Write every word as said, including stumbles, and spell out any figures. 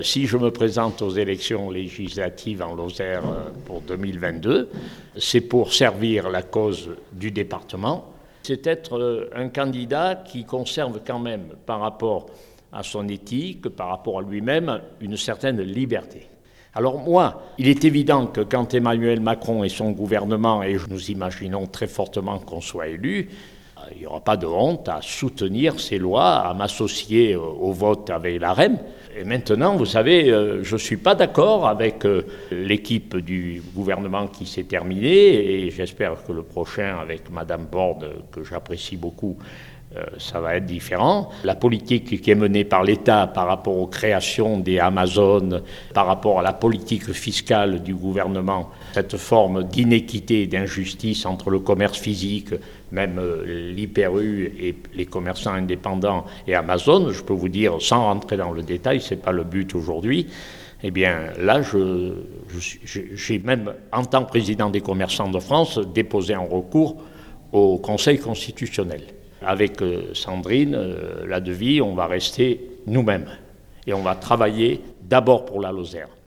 Si je me présente aux élections législatives en Lozère pour deux mille vingt-deux, c'est pour servir la cause du département. C'est être un candidat qui conserve quand même, par rapport à son éthique, par rapport à lui-même, une certaine liberté. Alors moi, il est évident que quand Emmanuel Macron et son gouvernement, et nous imaginons très fortement qu'on soit élu, il n'y aura pas de honte à soutenir ces lois, à m'associer au vote avec l'A R E M. Et maintenant, vous savez, je ne suis pas d'accord avec l'équipe du gouvernement qui s'est terminée, et j'espère que le prochain, avec Madame Borne, que j'apprécie beaucoup, ça va être différent. La politique qui est menée par l'État par rapport aux créations des Amazones, par rapport à la politique fiscale du gouvernement, cette forme d'inéquité et d'injustice entre le commerce physique, même l'I P R U et les commerçants indépendants et Amazon, je peux vous dire, sans rentrer dans le détail, ce n'est pas le but aujourd'hui, eh bien là, je, je, j'ai même, en tant que président des commerçants de France, déposé un recours au Conseil constitutionnel. Avec Sandrine Ladevie, on va rester nous-mêmes et on va travailler d'abord pour la Lozère.